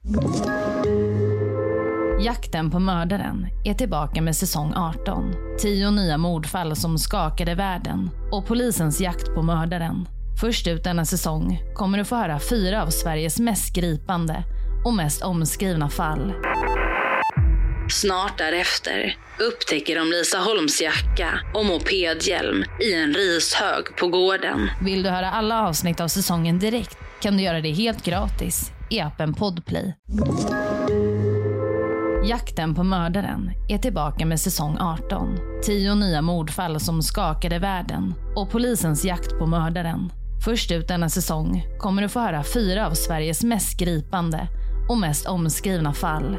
Jakten på mördaren är tillbaka med säsong 18. 10 nya mordfall som skakade världen och polisens jakt på mördaren. Först ut denna säsong kommer du få höra 4 av Sveriges mest gripande och mest omskrivna fall. Snart därefter upptäcker de Lisa Holms jacka och mopedhjälm i en rishög på gården. Vill du höra alla avsnitt av säsongen direkt kan du göra det helt gratis i appen Podplay. Jakten på mördaren är tillbaka med säsong 18. 10 nya mordfall som skakade världen och polisens jakt på mördaren. Först ut denna säsong kommer du få höra 4 av Sveriges mest gripande och mest omskrivna fall.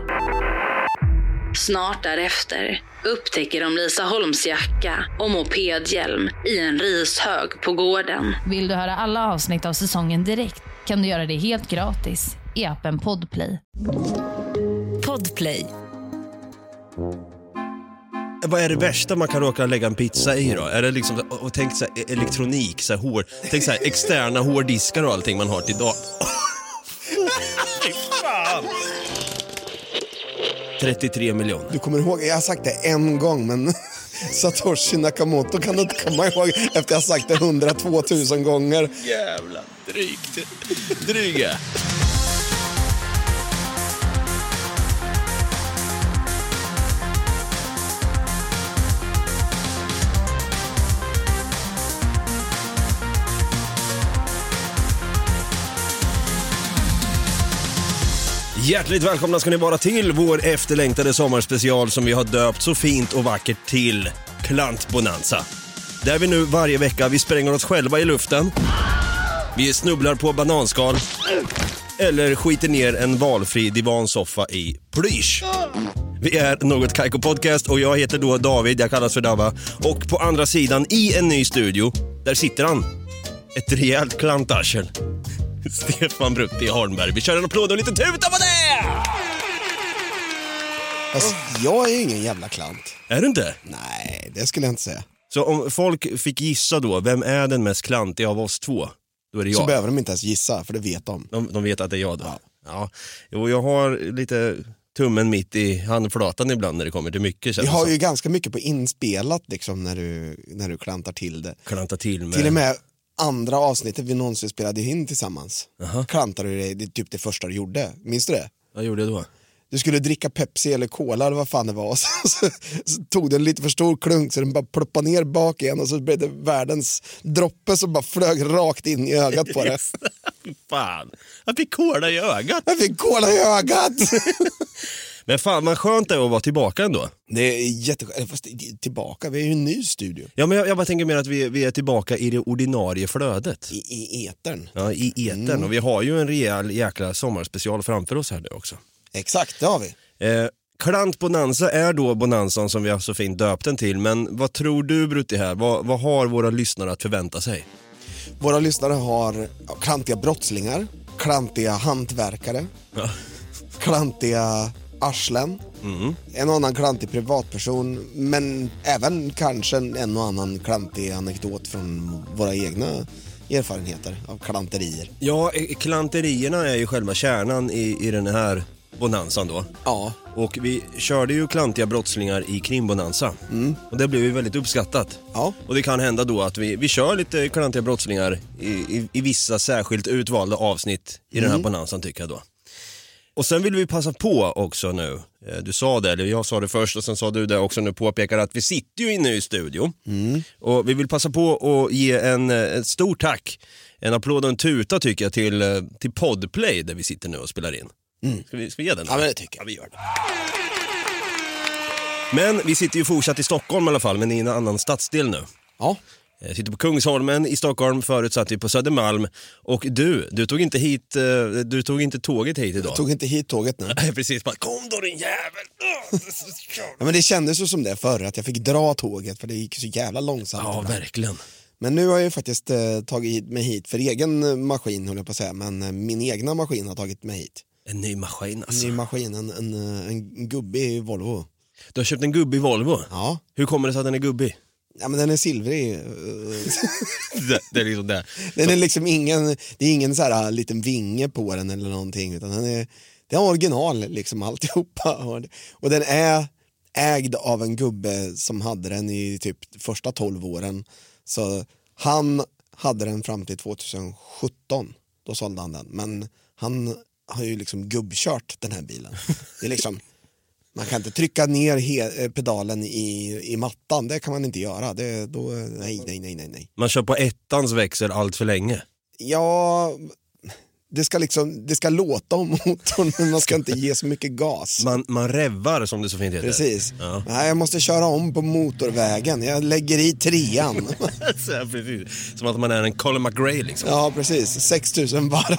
Snart därefter upptäcker de Lisa Holms jacka och mopedhjälm i en rishög på gården. Vill du höra alla avsnitt av säsongen direkt kan du göra det helt gratis i appen Podplay. Podplay. Vad är det värsta man kan råka lägga en pizza i då? Är det liksom, och tänk så här, elektronik, så här, tänk så här, externa hårddiskar och allting man har till idag. Fan! 33 miljoner. Du kommer ihåg, jag har sagt det en gång, men Satoshi Nakamoto kan du inte komma ihåg efter jag har sagt det 102 000 gånger. Jävla dryga. Hjärtligt välkomna ska ni vara till vår efterlängtade sommarspecial som vi har döpt så fint och vackert till Klantbonanza. Där vi nu varje vecka, vi spränger oss själva i luften, vi snubblar på bananskal eller skiter ner en valfri divansoffa i plysch. Vi är Något Kaiko Podcast och jag heter då David, jag kallas för Dava. Och på andra sidan i en ny studio, där sitter han. Ett rejält klantarsel. Stefan Brutti Holmberg. Vi kör en applåd och lite tuta på det! Alltså, jag är ingen jävla klant. Är du inte? Nej, det skulle jag inte säga. Så om folk fick gissa då, vem är den mest klantiga av oss två? Då är det jag. Så behöver de inte ens gissa, för det vet de. De vet att det är jag då. Ja. Jo, jag har lite tummen mitt i handflatan ibland när det kommer till mycket. Vi har ju ganska mycket på inspelat liksom, när du klantar till det. Klantar till med... Till och med andra avsnittet vi någonsin spelade in tillsammans. Klantade du det typ det första du gjorde. Minns du det? Vad gjorde jag då? Du skulle dricka Pepsi eller Cola eller vad fan det var. Så tog du en lite för stor klunk så den bara ploppade ner bak igen. Och så blev det världens droppe som bara flög rakt in i ögat på det. Fan, jag fick cola i ögat. Men fan, vad skönt det är att vara tillbaka ändå. Det är jätteskönt. Fast tillbaka, vi är ju en ny studio. Ja, men jag bara tänker mer att vi är tillbaka i det ordinarie flödet. I etern. Ja, i etern. Och vi har ju en rejäl jäkla sommarspecial framför oss här nu också. Exakt, det har vi. Klantbonanza är då bonanzan som vi har så fint döpt den till. Men vad tror du, Brutti, här? Vad har våra lyssnare att förvänta sig? Våra lyssnare har klantiga brottslingar, klantiga hantverkare, klantiga arslen, en och annan klantig privatperson, men även kanske en och annan klantig anekdot från våra egna erfarenheter av klanterier. Ja, klanterierna är ju själva kärnan i den här bonanzan då. Ja. Och vi körde ju klantiga brottslingar i krimbonanza. Och det blev ju väldigt uppskattat. Ja. Och det kan hända då att vi kör lite klantiga brottslingar i vissa särskilt utvalda avsnitt i den här bonanzan, tycker jag då. Och sen vill vi passa på också nu. Du sa det, eller jag sa det först och sen sa du det också nu, påpekar att vi sitter ju inne i studio. Och vi vill passa på att ge ett stort tack, en applåd och en tuta tycker jag till Podplay där vi sitter nu och spelar in. Ska vi ge den? Ja, men det tycker jag. Ja, vi gör det. Men vi sitter ju fortsatt i Stockholm i alla fall, men i en annan stadsdel nu. Ja. Jag sitter på Kungsholmen i Stockholm, förut satt vi på Södermalm. Och du tog inte tåget hit idag. Jag tog inte hit tåget nu. Nej, precis, bara kom då din jävel. Ja, men det kändes ju som det förr, att jag fick dra tåget för det gick så jävla långsamt. Ja, verkligen. Men nu har jag ju faktiskt tagit mig hit för egen maskin, håller jag på att säga. Men min egna maskin har tagit mig hit. En ny maskin alltså. En ny maskin, en gubbe i Volvo. Du har köpt en gubbe i Volvo? Ja. Hur kommer det sig att den är gubbig? Ja, men den är silvrig. det är liksom det. Den är liksom ingen, det är ingen så här liten vinge på den eller någonting, utan den är Det är original liksom alltihopa. Och den är ägd av en gubbe som hade den i typ första 12 åren. Så han hade den fram till 2017. Då sålde han den. Men han har ju liksom gubbkört den här bilen. Det är liksom, man kan inte trycka ner pedalen i mattan. Det kan man inte göra. Nej. Man kör på ettans växel allt för länge. Ja, det ska låta om motorn, men man ska inte ge så mycket gas. Man revvar, som det så fint heter. Precis. Ja. Nej, jag måste köra om på motorvägen. Jag lägger i 3:an. Så, precis. Som att man är en Colin McRae liksom. Ja, precis. 6000 varv.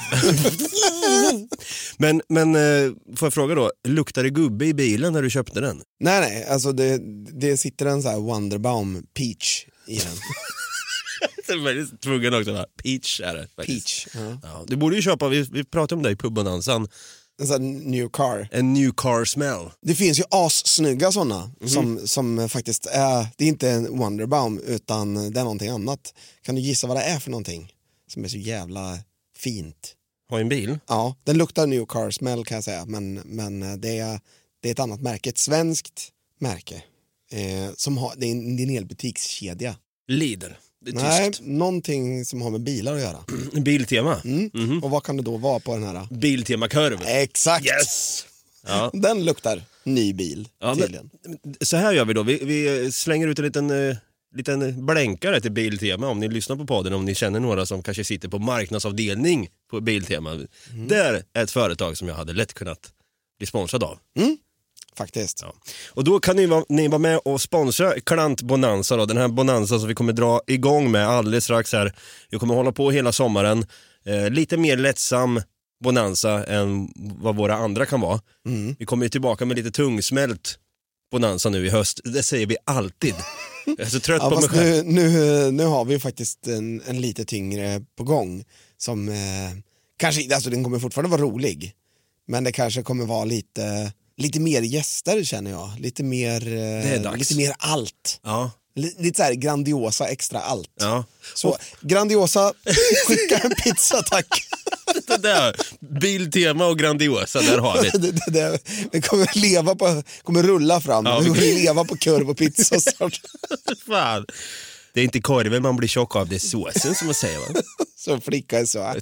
Men får jag fråga då, luktar det gubbe i bilen när du köpte den? Nej, alltså det sitter en så här Wonderbaum Peach i den. Det är väldigt tvungen också, va? Peach är det faktiskt. Peach, ja. Ja, du borde ju köpa, vi pratade om det i pubbonansan. En sån här new car. En new car smell. Det finns ju assnygga sådana som faktiskt är, det är inte en Wonderbaum utan det är någonting annat. Kan du gissa vad det är för någonting som är så jävla fint? Har en bil? Ja, den luktar new car smell kan jag säga, men det är ett annat märke, ett svenskt märke som har, det är en hel butikskedja. Lider. Det är Nej, tyst. någonting som har med bilar att göra. Biltema. Och vad kan det då vara på den här? Biltemakurv. Exakt! Yes! Ja. Den luktar ny bil, tydligen. Så här gör vi då. Vi slänger ut en liten blänkare till Biltema. Om ni lyssnar på podden, om ni känner några som kanske sitter på marknadsavdelning på Biltema. Där är ett företag som jag hade lätt kunnat bli sponsrad av. Faktiskt. Ja. Och då kan ni vara med och sponsra Klant Bonanza då. Den här Bonanza som vi kommer dra igång med alldeles strax här. Vi kommer hålla på hela sommaren. Lite mer lättsam Bonanza än vad våra andra kan vara. Vi kommer ju tillbaka med lite tungsmält Bonanza nu i höst. Det säger vi alltid. Jag är så trött på mig själv. Nu har vi faktiskt en lite tyngre på gång. Som kanske, alltså den kommer fortfarande vara rolig. Men det kanske kommer vara lite mer gäster känner jag. Lite mer allt. Ja. Lite så här grandiosa extra allt. Ja. Så grandiosa, skicka en pizza tack. Det där, Biltema och Grandiosa, där har vi. Vi kommer rulla fram. Ja, vi kommer leva på kurv och pizza snart. Fan. Det är inte korven man blir tjock av, det är såsen som man säger, va? Så flicka är så.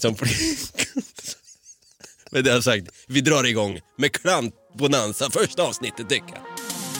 Men det har sagt, vi drar igång med Klant Bonanza, första avsnittet tycker jag.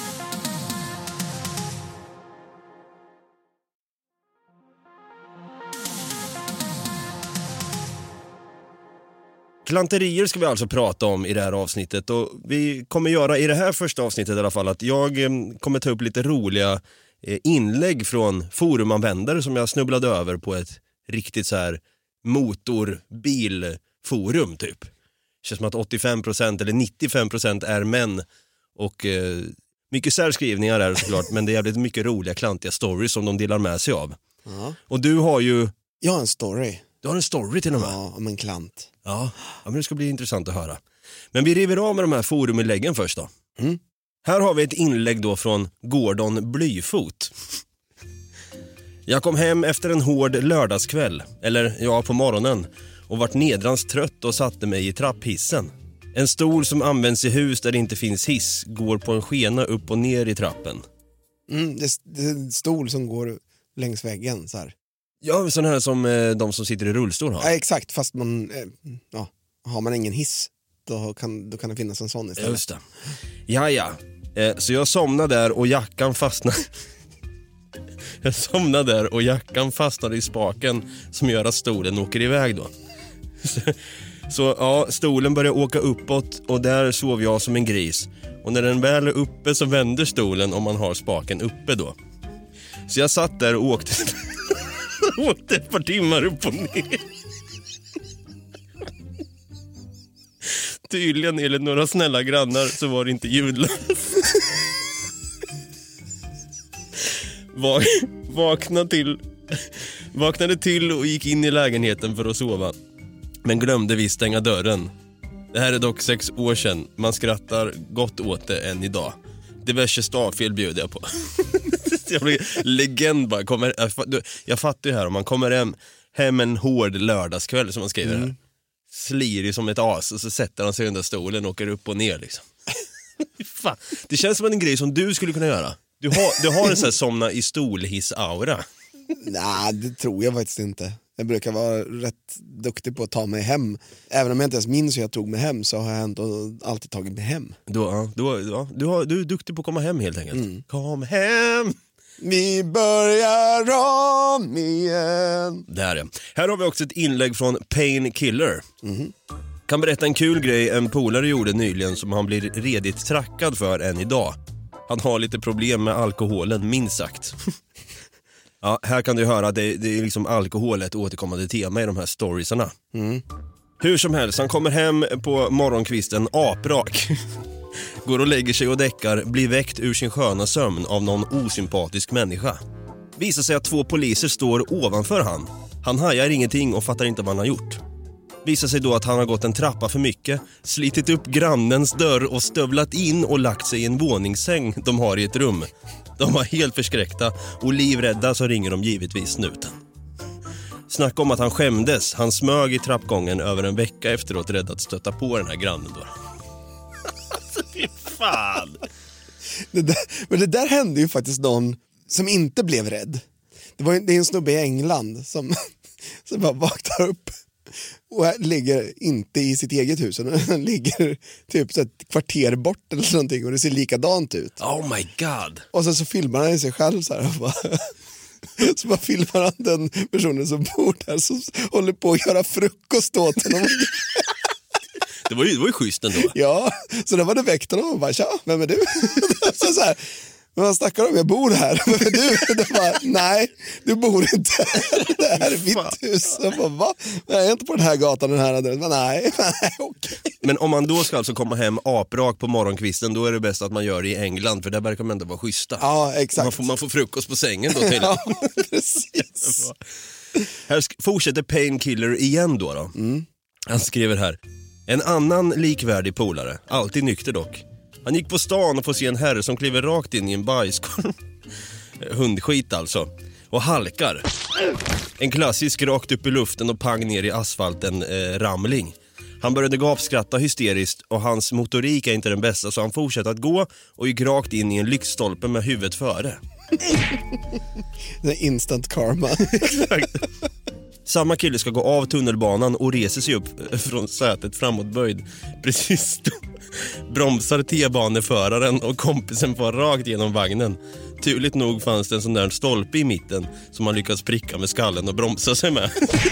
Klanterier ska vi alltså prata om i det här avsnittet, och vi kommer göra i det här första avsnittet i alla fall att jag kommer ta upp lite roliga inlägg från forumanvändare som jag snubblade över på ett riktigt så här motorbilforum typ. Det känns som att 85% eller 95% är män och mycket särskrivningar är såklart, men det är jävligt mycket roliga klantiga stories som de delar med sig av. Ja. Och du har ju... Jag har en story. Du har en story till och med? Ja, om en klant. Ja, men det ska bli intressant att höra. Men vi river av med de här foruminläggen först då. Här har vi ett inlägg då från Gordon Blyfot. Jag kom hem efter en hård lördagskväll, eller ja, på morgonen, och vart nedrans trött och satte mig i trapphissen. En stol som används i hus där det inte finns hiss går på en skena upp och ner i trappen. Det är en stol som går längs väggen så här. Ja, sån här som de som sitter i rullstol har. Ja, exakt, fast har man ingen hiss då kan det finnas en sån istället. Just det. Jaja. Så jag somnade där och jackan fastnade. Jag somnade där och jackan fastnade i spaken som gör att stolen åker iväg då. Så ja, stolen börjar åka uppåt och där sov jag som en gris. Och när den väl är uppe så vänder stolen om man har spaken uppe då. Så jag satt där och åkte ett par timmar upp och ner. Tydligen enligt några snälla grannar så var det inte ljudlöst. Vaknade till och gick in i lägenheten för att sova. Men glömde vi stänga dörren. Det här är dock 6 år sedan. Man skrattar gott åt det än idag. Diverse stavfel bjöd jag på. Jag blir legend bara. Jag fattar ju här om man kommer hem en hård lördagskväll som man skriver här. slirig som ett as och så sätter han sig under stolen och åker upp och ner liksom. Fan. Det känns som en grej som du skulle kunna göra. Du har en sån här somna i stolhiss-aura. Nej, det tror jag faktiskt inte. Jag brukar vara rätt duktig på att ta mig hem. Även om jag inte ens minns hur jag tog mig hem, så har jag ändå alltid tagit mig hem. Du är duktig på att komma hem helt enkelt. Kom hem! Vi börjar om igen. Där är. Här har vi också ett inlägg från Painkiller. Kan berätta en kul grej en polare gjorde nyligen som han blir redigt trackad för än idag. Han har lite problem med alkoholen, minst sagt. Ja, här kan du höra att det är liksom alkohol ett återkommande tema i de här storiesarna. Hur som helst, han kommer hem på morgonkvisten aprak. Går och lägger sig och däckar, blir väckt ur sin sköna sömn av någon osympatisk människa. Visar sig att 2 poliser står ovanför han. Han hajar ingenting och fattar inte vad han har gjort. Visar sig då att han har gått en trappa för mycket, slitit upp grannens dörr och stövlat in och lagt sig i en våningssäng de har i ett rum. De var helt förskräckta och livrädda, så ringer de givetvis snuten. Snacka om att han skämdes. Han smög i trappgången över en vecka efteråt, rädd att stöta på den här grannen då. Alltså, fy fan. Men det där hände ju faktiskt någon som inte blev rädd. Det är en snubbe i England som bara vaknar upp och ligger inte i sitt eget hus. Han ligger typ så ett kvarter bort eller någonting och det ser likadant ut. Oh my god. Och sen så filmar han sig själv så här och bara, så bara filmar han den personen som bor där som håller på att göra frukost åt honom. Det var ju schysst ändå. Ja, så då var det väckt honom och bara, tja, vem är du? så här, men man snackar om, jag bor här. Vem är du? Det bara, nej, du bor inte här. Det här är mitt hus. Jag bara, va? Jag är inte på den här gatan, den här adressen. Men nej, okej. Men om man då ska alltså komma hem aprak på morgonkvisten, då är det bäst att man gör det i England, för där verkar man ändå vara schyssta. Ja, exakt. Man får frukost på sängen då till. Ja, precis. Här fortsätter Painkiller igen då. Han skriver här: en annan likvärdig polare, alltid nykter dock. Han gick på stan och får se en herre som kliver rakt in i en bajskorv. Hundskit alltså. Och halkar. En klassisk rakt upp i luften och pang ner i asfalten ramling. Han började gapskratta hysteriskt och hans motorik är inte den bästa, så han fortsatte att gå och gick rakt in i en lyktstolpe med huvudet före. Det är instant karma. Exakt. Samma kille ska gå av tunnelbanan och reser sig upp från sätet framåtböjd. Precis då bromsar T-baneföraren och kompisen får rakt genom vagnen. Turligt nog fanns det en sån där stolpe i mitten som man lyckats pricka med skallen och bromsa sig med.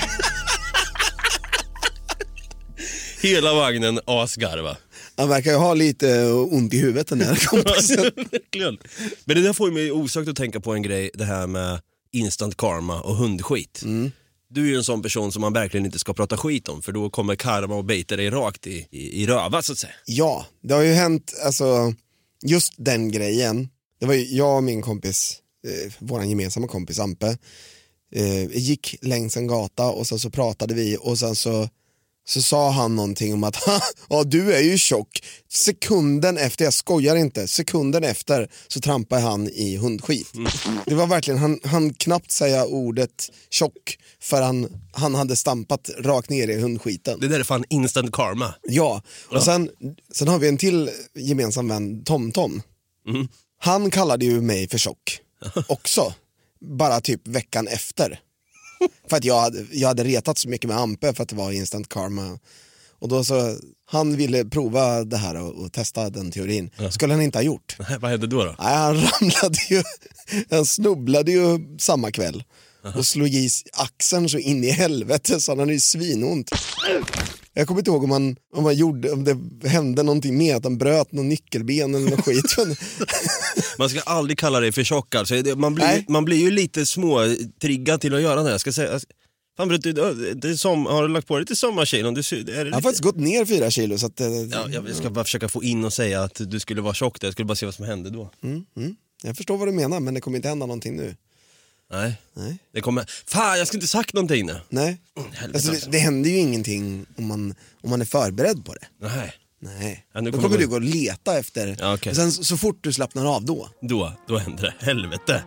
Hela vagnen asgarva. Han verkar ju ha lite ont i huvudet, den här kompisen. Men det där får mig osökt att tänka på en grej, det här med instant karma och hundskit. Du är ju en sån person som man verkligen inte ska prata skit om, för då kommer karma och bejta dig rakt i röva så att säga. Ja, det har ju hänt, alltså just den grejen. Det var ju jag och min kompis, våran gemensamma kompis Ampe, gick längs en gata och så pratade vi och sen så sa han någonting om att ja, du är ju tjock. Sekunden efter, jag skojar inte, sekunden efter så trampade han i hundskit. Det var verkligen, han knappt säga ordet tjock för han hade stampat rakt ner i hundskiten. Det där är fan instant karma. Ja, och sen har vi en till gemensam vän, Tom. Han kallade ju mig för tjock också, bara typ veckan efter. För att jag hade retat så mycket med Ampe för att det var instant karma. Och då så, han ville prova det här och testa den teorin. Skulle han inte ha gjort. Vad hände då? Nej, han ramlade ju, han snubblade ju samma kväll. Och slog i axeln så in i helvete, så han hade ju svinont. Jag kommer inte ihåg om det hände någonting med att han bröt någon nyckelben eller något skit. Man ska aldrig kalla det för tjock alltså. Man blir ju lite småtriggad till att göra det. Jag ska säga, fan, har du lagt på lite sommarkilon? Jag har faktiskt gått ner 4 kilo. Så att, jag ska bara försöka få in och säga att du skulle vara tjock där. Jag skulle bara se vad som hände då. Jag förstår vad du menar, men det kommer inte hända någonting nu. Nej. Det kommer. Fan, jag ska inte sagt någonting nu. Nej. Alltså, det händer ju ingenting om man är förberedd på det. Nej. Ja, då kommer du gå och leta efter. Ja, okay. Sen så fort du slappnar av då händer det. Helvete.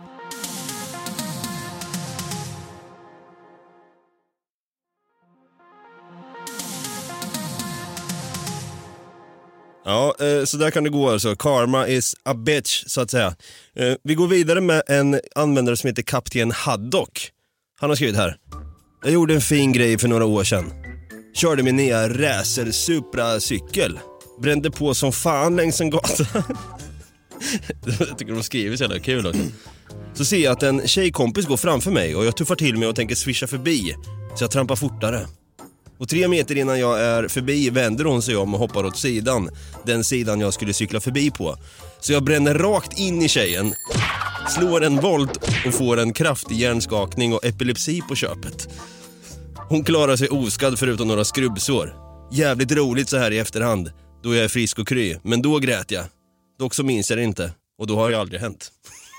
Ja, så där kan det gå alltså. Karma is a bitch, så att säga. Vi går vidare med en användare som heter Kapten Haddock. Han har skrivit här: jag gjorde en fin grej för några år sedan. Körde min nya Racer Supra-cykel. Brände på som fan längs en gata. Jag tycker de skriver så jävla kul också. Så ser jag att en tjejkompis går framför mig och jag tuffar till mig och tänker swisha förbi. Så jag trampar fortare. Och 3 meter innan jag är förbi vänder hon sig om och hoppar åt sidan. Den sidan jag skulle cykla förbi på. Så jag bränner rakt in i tjejen. Slår en volt och får en kraftig hjärnskakning och epilepsi på köpet. Hon klarar sig oskadd förutom några skrubbsår. Jävligt roligt så här i efterhand. Då jag är frisk och kry. Men då grät jag. Dock så minns jag det inte. Och då har det aldrig hänt.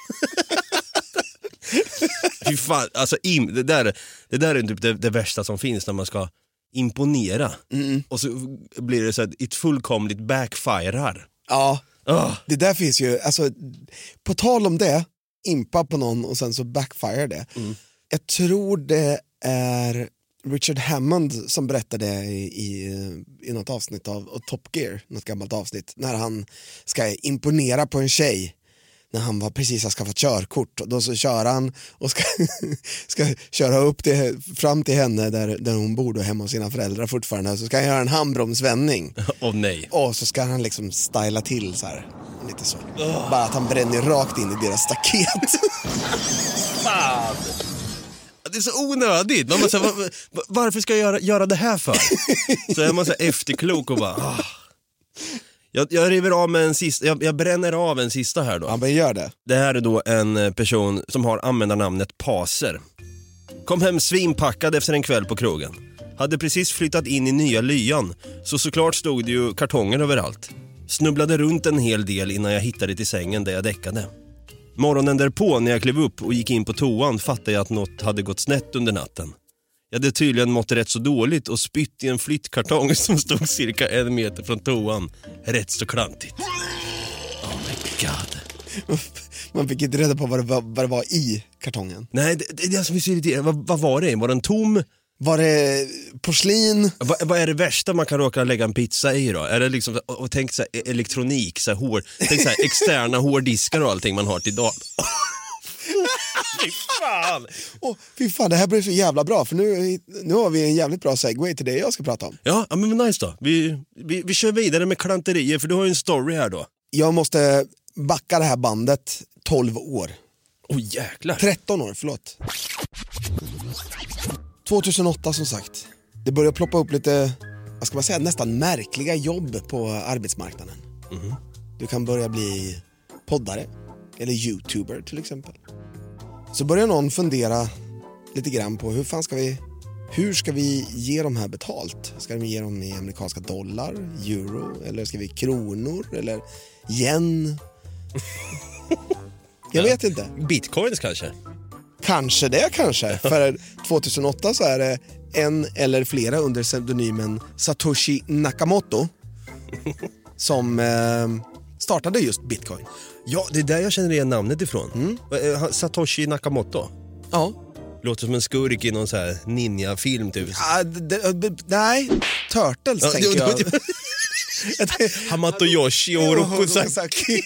Fy fan, alltså det där är typ det värsta som finns när man ska imponera. Och så blir det så att ett fullkomligt backfirar. Ja, det där finns ju, alltså på tal om det, impa på någon och sen så backfire det. Jag tror det är Richard Hammond som berättade i något avsnitt av Top Gear, något gammalt avsnitt, när han ska imponera på en tjej när han precis har skaffat körkort, och då så kör han och ska köra upp fram till henne där hon bor då, hemma hos sina föräldrar fortfarande, så ska han göra en handbromsvändning. Nej. Och så ska han liksom styla till så här, lite så. Bara att han bränner rakt in i deras staket. Fan. Det är så onödigt. Man måste, varför ska jag göra det här för? Så är man så efterklok och bara... Jag river av med en sista, jag bränner av en sista här då. Ja, men gör det. Det här är då en person som har användarnamnet Paser. Kom hem svinpackad efter en kväll på krogen. Hade precis flyttat in i nya lyan, så såklart stod det ju kartonger överallt. Snubblade runt en hel del innan jag hittade till sängen där jag däckade. Morgonen därpå när jag klev upp och gick in på toan fattade jag att något hade gått snett under natten. Jag hade tydligen mått rätt så dåligt och spytt i en flyttkartong som stod cirka 1 meter från toan. Rätt så klantigt. Oh my god. Man fick inte reda på vad det var i kartongen. Nej, det är det som är så irriterande. Vad var det? Var den tom? Var det porslin? Vad är det värsta man kan råka lägga en pizza i då? Är det liksom, och tänk så här, elektronik, så här, tänk så här, externa hårddiskar och allting man har till idag. Fy fan! Fy fan, det här blir så jävla bra, för nu har vi en jävligt bra segway till det jag ska prata om. Ja, men nice då. Vi kör vidare med klanterier, för du har ju en story här då. Jag måste backa det här bandet 12 år. Jäklar. 13 år, förlåt. 2008 som sagt. Det börjar ploppa upp lite, vad ska man säga, nästan märkliga jobb på arbetsmarknaden. Du kan börja bli poddare eller youtuber till exempel. Så börjar någon fundera lite grann på hur ska vi ge dem här betalt? Ska vi ge dem i amerikanska dollar, euro, eller ska vi kronor eller yen? Jag vet inte. Bitcoins kanske? Kanske. För 2008 så är det en eller flera under pseudonymen Satoshi Nakamoto som startade just Bitcoin. Ja, det är där jag känner igen namnet ifrån. Satoshi Nakamoto. Ja. Låter som en skurk i någon så här ninja-film typ. Nej, Turtles tänker jag. Hamato Yoshi och Orokusaki.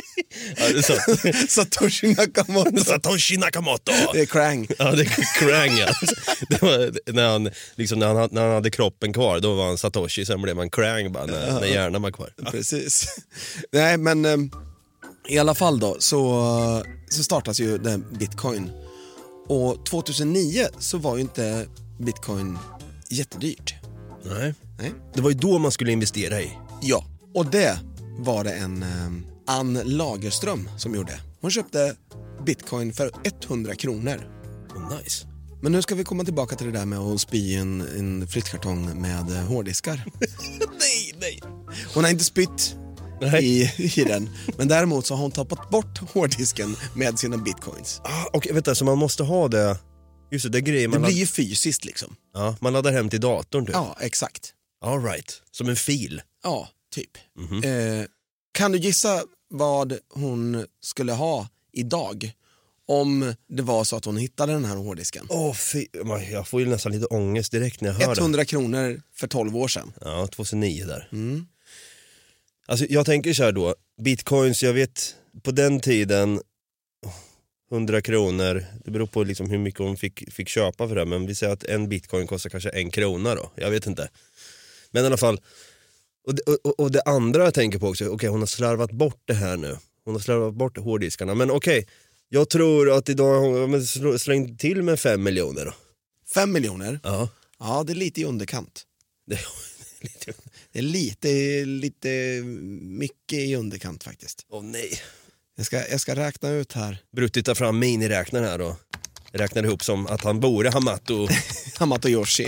Satoshi Nakamoto. Satoshi Nakamoto. Det är Krang. Ja, det är Krang, ja. Det var när han hade kroppen kvar, då var han Satoshi, sen blev man Krang bara när hjärnan var kvar. Precis. Nej, men i alla fall då så startas ju den Bitcoin. Och 2009 så var ju inte Bitcoin jättedyrt. Nej. Det var ju då man skulle investera i. Ja, och det var det en Ann Lagerström som gjorde. Hon köpte Bitcoin för 100 kronor. Nice. Men nu ska vi komma tillbaka till det där med att spy en flyttkartong med hårddiskar. Nej. Hon har inte spytt i den. Men däremot så har hon tappat bort hårddisken med sina bitcoins. Och vet du, så man måste ha det. Just det grejer man. Det blir ju fysiskt liksom. Ja, man laddar hem till datorn typ. Ja, exakt. All right. Som en fil. Ja, typ. Kan du gissa vad hon skulle ha idag om det var så att hon hittade den här hårddisken? Jag får ju nästan lite ångest direkt när jag hör 100 kronor för 12 år sedan. Ja, 2009 där. Alltså jag tänker så här då, bitcoins, jag vet på den tiden 100 kronor, det beror på liksom hur mycket hon fick köpa för det, men vi säger att en bitcoin kostar kanske 1 krona då, jag vet inte. Men i alla fall, och det andra jag tänker på också, okej, hon har slarvat bort det här nu. Hon har slarvat bort hårddiskarna, men okej, jag tror att idag har slängt till med 5 miljoner då. 5 miljoner? Ja. Ja, det är lite i underkant. Det är lite mycket i underkant faktiskt. Åh nej. Jag ska räkna ut här. Brutit ta fram miniräknaren här då. Räknar ihop som att han borde Hamato. Hamato Yoshi.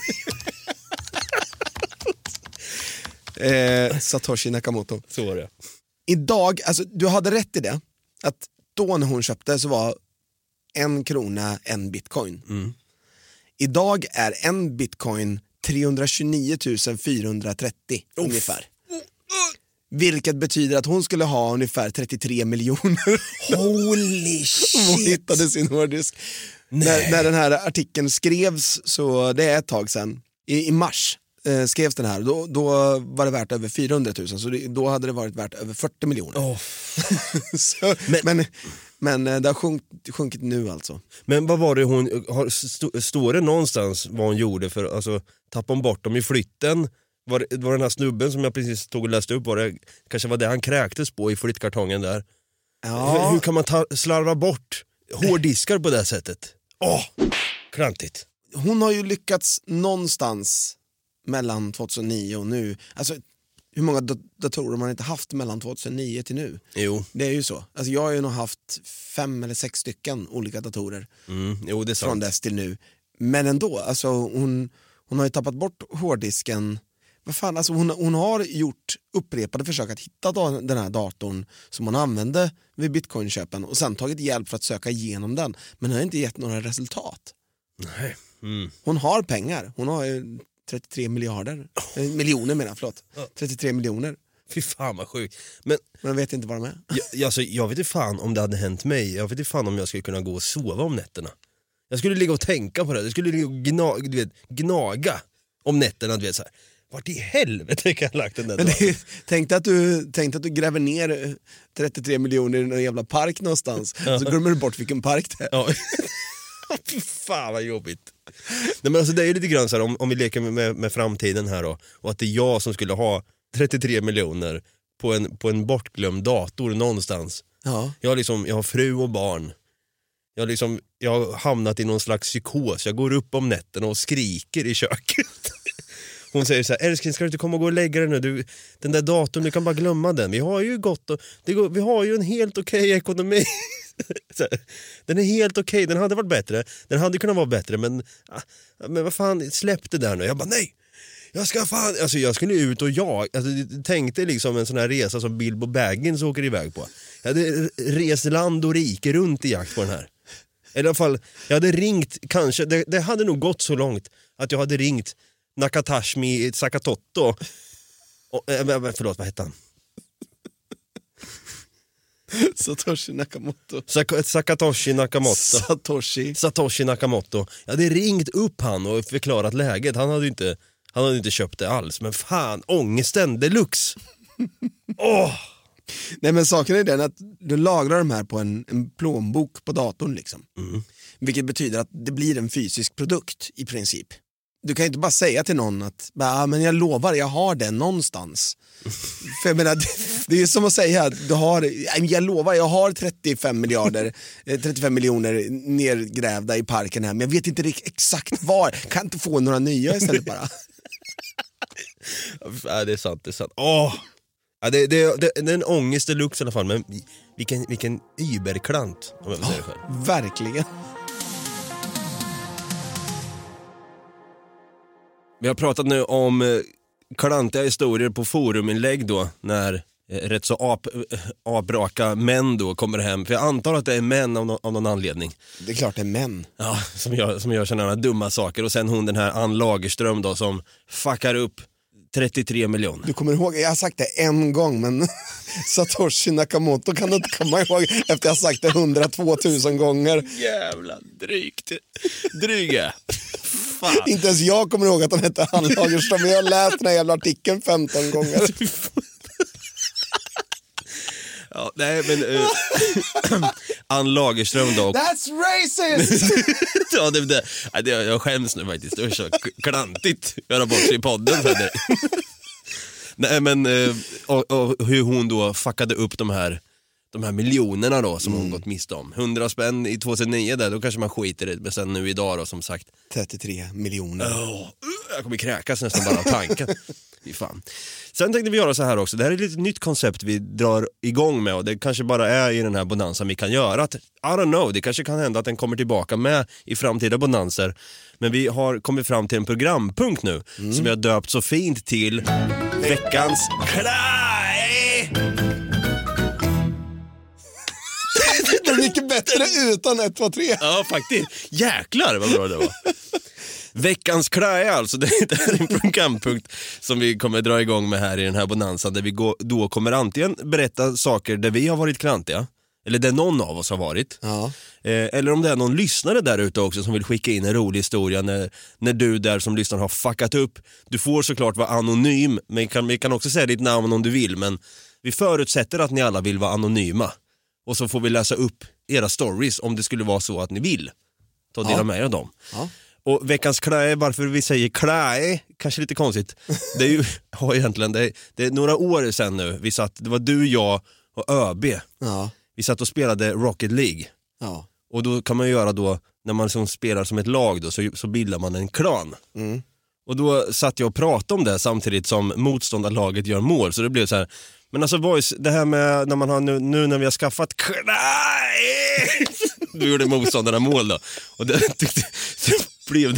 Satoshi Nakamoto. Så var det. Idag, alltså du hade rätt i det. Att då när hon köpte så var 1 krona en bitcoin. Mm. Idag är en bitcoin 329 430 ungefär. Vilket betyder att hon skulle ha ungefär 33 miljoner. Holy shit! Hon hittade sin hårddisk. När den här artikeln skrevs, så det är ett tag sedan, i mars skrevs den här, då var det värt över 400 000, så då hade det varit värt över 40 miljoner. Så, men det har sjunkit nu alltså. Men vad var det hon, står det någonstans vad hon gjorde för, alltså tappade hon bort dem i flytten? Var den här snubben som jag precis tog och läste upp, kanske var det han kräktes på i flyttkartongen där? Ja. Hur kan man slarva bort hårddiskar på det sättet? Klantigt. Hon har ju lyckats någonstans mellan 2009 och nu. Alltså, hur många datorer har man inte haft mellan 2009 till nu? Jo. Det är ju så. Alltså, jag har ju nog haft 5 eller 6 stycken olika datorer Jo, det är sant. från dess till nu. Men ändå, alltså, hon har ju tappat bort hårddisken. Vad fan, alltså, hon har gjort upprepade försök att hitta den här datorn som hon använde vid bitcoinköpen och sen tagit hjälp för att söka igenom den. Men det har inte gett några resultat. Nej. Hon har pengar. Hon har ju 33 miljarder. Miljoner menar jag, förlåt. 33 miljoner. Fy fan vad sjukt. Men jag vet inte vad de är. Jag vet inte fan om det hade hänt mig. Jag vet inte fan om jag skulle kunna gå och sova om nätterna. Jag skulle ligga och tänka på det. Jag skulle ligga och gnaga om nätterna, du vet så här. Vart i helvete kan jag lagt den där dagen? Tänkte att du gräver ner 33 miljoner i någon jävla park någonstans. Så glömmer du bort vilken park det är. Ja. Fy fan vad jobbigt. Nej, men alltså det är ju lite grann så här, om vi leker med framtiden här då, och att det är jag som skulle ha 33 miljoner på en bortglömd dator någonstans. Ja. Jag har fru och barn. Jag har hamnat i någon slags psykos. Jag går upp om nätten och skriker i köket. Hon säger så här: älskling, ska du inte komma och gå och lägga dig nu? Den där datorn, du kan bara glömma den. Vi har ju vi har ju en helt okej ekonomi. Den är helt okej. Den hade varit bättre. Den hade kunnat vara bättre, men vad fan, släpp det där nu. Jag bara, nej. Jag skulle ut och tänkte liksom en sån här resa som Bilbo Baggins åker iväg på. Jag hade rest land och rike runt i jakt på den här. I alla fall, jag hade ringt, kanske, det hade nog gått så långt att jag hade ringt Nakatoshi Sakamoto. Förlåt, vad hette han? Satoshi Nakamoto. Satoshi Nakamoto. Jag hade ringt upp han och förklarat läget. Han hade inte köpt det alls. Men fan, ångesten deluxe. Nej, men saken är den att du lagrar de här på en plånbok på datorn liksom. Vilket betyder att det blir en fysisk produkt i princip. Du kan ju inte bara säga till någon att men jag lovar, jag har den någonstans. För jag menar, det är som att säga att jag lovar, jag har 35 miljoner nergrävda i parken här, men jag vet inte exakt var. Kan inte få några nya istället bara. Det är sant. Det är en ångest deluxe i alla fall, men vilken überklant, om jag vill säga det själv. Verkligen. Vi har pratat nu om klantiga historier på foruminlägg då, när rätt så apraka män då kommer hem. För jag antar att det är män av någon anledning. Det är klart det är män. Ja, som gör sådana dumma saker. Och sen hon, den här Ann Lagerström då, som fuckar upp 33 miljoner. Du kommer ihåg, jag har sagt det en gång, men Satoshi Nakamoto kan du inte komma ihåg efter jag har sagt det 102 000 gånger. Jävla dryga. Fan. Inte ens jag kommer ihåg att han hette Ann Lagerström, men jag har läst den här jävla artikeln 15 gånger. Ja, nej, men Ann Lagerström då. That's racist! Ja, jag skäms nu faktiskt. Det är så klantigt göra bort sig i podden för det. Nej, men och hur hon då fuckade upp de här miljonerna då som hon gått miste om. 100 spänn i 2009 där, då kanske man skiter i det. Men sen nu idag då, som sagt 33 miljoner. Jag kommer kräkas nästan bara av tanken. Fy fan. Sen tänkte vi göra så här också. Det här är ett litet nytt koncept vi drar igång med, och det kanske bara är i den här bonansen vi kan göra. I don't know, det kanske kan hända att den kommer tillbaka med i framtida bonanser. Men vi har kommit fram till en programpunkt nu som vi har döpt så fint till Veckans Klaj! Det är mycket bättre utan 1, 2, 3. Ja, faktiskt. Jäklar vad bra det var. Veckans Klaj alltså, det är en programpunkt som vi kommer dra igång med här i den här bonansen, där vi då kommer antingen berätta saker där vi har varit klantiga, eller där någon av oss har varit. Ja. Eller om det är någon lyssnare där ute också som vill skicka in en rolig historia när du där som lyssnar har fuckat upp. Du får såklart vara anonym, men vi kan också säga ditt namn om du vill, men vi förutsätter att ni alla vill vara anonyma. Och så får vi läsa upp era stories om det skulle vara så att ni vill ta dela med er av dem. Ja. Och veckans klaj, varför vi säger klaj, kanske lite konstigt. Det är ju egentligen det är några år sedan nu. Det var du, jag och ÖB. Ja. Vi satt och spelade Rocket League. Ja. Och då kan man göra då, när man som spelar som ett lag då, så bildar man en klan. Mm. Och då satt jag och pratade om det samtidigt som motståndarlaget gör mål. Så det blev så här. Men alltså boys, det här med när man har nu när vi har skaffat klaj. Du gjorde motståndarna mål då. Och det så blev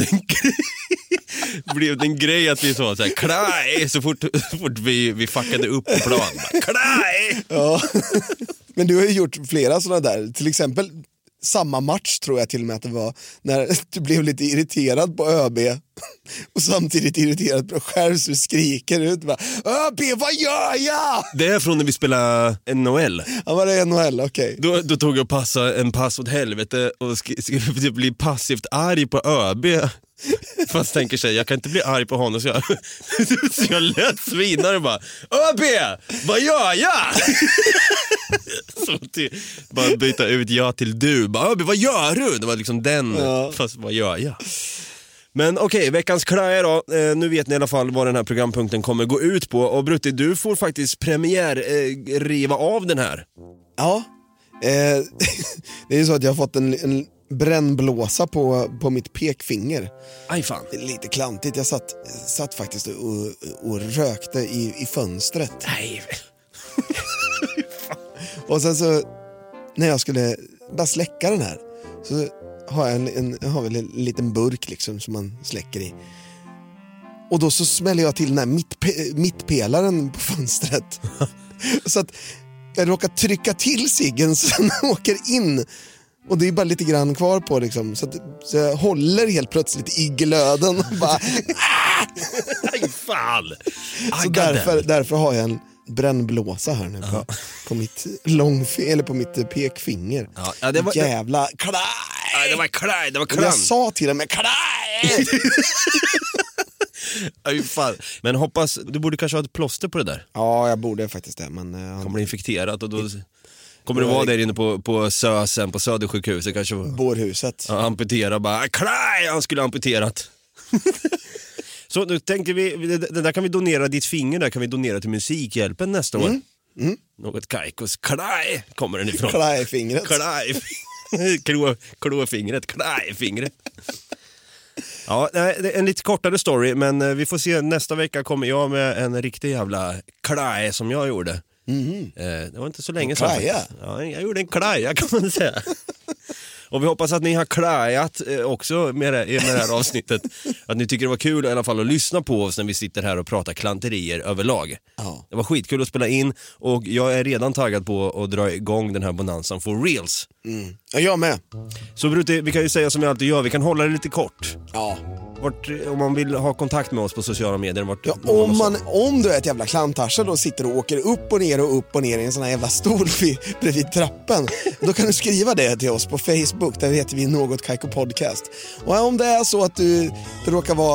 det en grej att vi sa så här klaj så fort vi fuckade upp på plan. Klaj! Ja. Men du har ju gjort flera sådana där. Till exempel samma match tror jag till och med att det var, när du blev lite irriterad på ÖB och samtidigt irriterad på dig själv, så du skriker ut bara, ÖB, vad gör jag? Det är från när vi spelade NHL. Ja, var det NHL, okej. Då tog jag en pass åt helvete och skulle bli passivt arg på ÖB. Fast tänker sig, jag kan inte bli arg på honom, så jag lät svinare bara, ÖB, vad gör jag? Så bara byta ut jag till du. Bara, ÖB, vad gör du? Det var liksom den, fast vad gör jag? Men okej, veckans klaj då. Nu vet ni i alla fall vad den här programpunkten kommer gå ut på. Och Brutti, du får faktiskt riva av den här. Ja, det är ju så att jag har fått en brännblåsa på mitt pekfinger. Aj fan. Lite klantigt. Jag satt faktiskt och rökte i fönstret. Nej. Och sen så när jag skulle bara släcka den här, så har jag en liten burk liksom som man släcker i. Och då så smäller jag till den här mittpelaren på fönstret. Så att jag råkar trycka till ciggen så den åker in. Och det är bara lite grann kvar på liksom. Så jag håller helt plötsligt i glöden och bara aj fan. Så därför har jag en brännblåsa här nu på mitt eller på mitt pekfinger. Ja, det var jävla klaj. Ja, det var klaj. Jag sa till dem, klaj. Aj fan. Men hoppas, du borde kanske ha ett plåster på det där. Ja, jag borde faktiskt det, men kommer bli infekterat och då kommer du vara där inne på Sösen, på Södersjukhuset kanske. Bårhuset. Ja, amputera bara, klaj, han skulle amputerat. Så nu tänkte vi, det där kan vi donera, ditt finger där kan vi donera till Musikhjälpen nästa år. Något kajkos, klaj kommer den ifrån. Klajfingret. Klåfingret, klajfingret. Ja, det är en lite kortare story, men vi får se, nästa vecka kommer jag med en riktig jävla klaj som jag gjorde. Det var inte så länge sedan. Ja, jag gjorde en klaja kan man säga. Och vi hoppas att ni har klajat också med det här avsnittet. Att ni tycker det var kul i alla fall att lyssna på oss när vi sitter här och pratar klanterier överlag. Det var skitkul att spela in och jag är redan taggad på att dra igång den här bonansen for reals. Jag med. Så Brutti, vi kan ju säga som vi alltid gör, vi kan hålla det lite kort. Ja. Om man vill ha kontakt med oss på sociala medier. Om du är ett jävla klantarscha då sitter och åker upp och ner i en sån här jävla stol bredvid trappen, då kan du skriva det till oss på Facebook, där heter vi Något Kaiko Podcast. Och om det är så att du råkar vara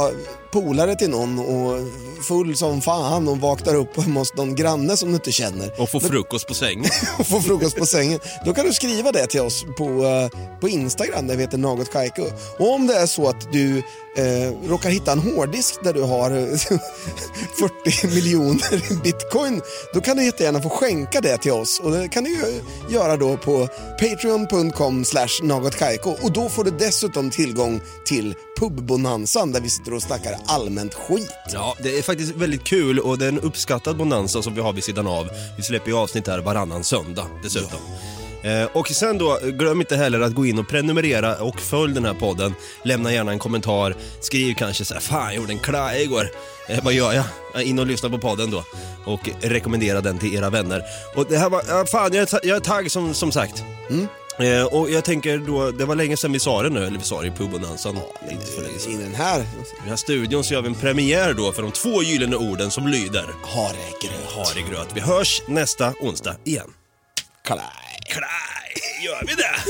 polare till någon och full som fan och vaknar upp hos någon granne som du inte känner. Och får frukost på sängen. Och får frukost på sängen. Då kan du skriva det till oss på Instagram där vi heter Något Kaiko. Och om det är så att du råkar hitta en hårddisk där du har 40 miljoner bitcoin, då kan du jättegärna få skänka det till oss. Och det kan du göra då på patreon.com/nagotkaiko. Och då får du dessutom tillgång till pubbonanzan där vi sitter och snackar allmänt skit. Ja, det är faktiskt väldigt kul och det är en uppskattad bonanza som vi har vid sidan av. Vi släpper ju avsnitt här varannan söndag dessutom. Och sen då, glöm inte heller att gå in och prenumerera och följ den här podden. Lämna gärna en kommentar. Skriv kanske så här: fan, jag gjorde en klaj igår. Vad gör jag? In och lyssna på podden då. Och rekommendera den till era vänner. Och det här var, fan, jag är tagg som sagt. Och jag tänker då, det var länge sedan vi sa det nu. Eller vi sa det i pubbonanzan. I den här studion så gör vi en premiär då för de 2 gyllene orden som lyder: Haregröt. Vi hörs nästa onsdag igen. Klaj, gör vi det?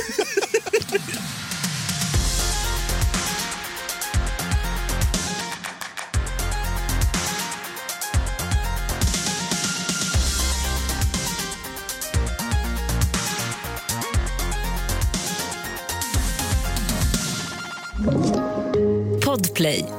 Podplay.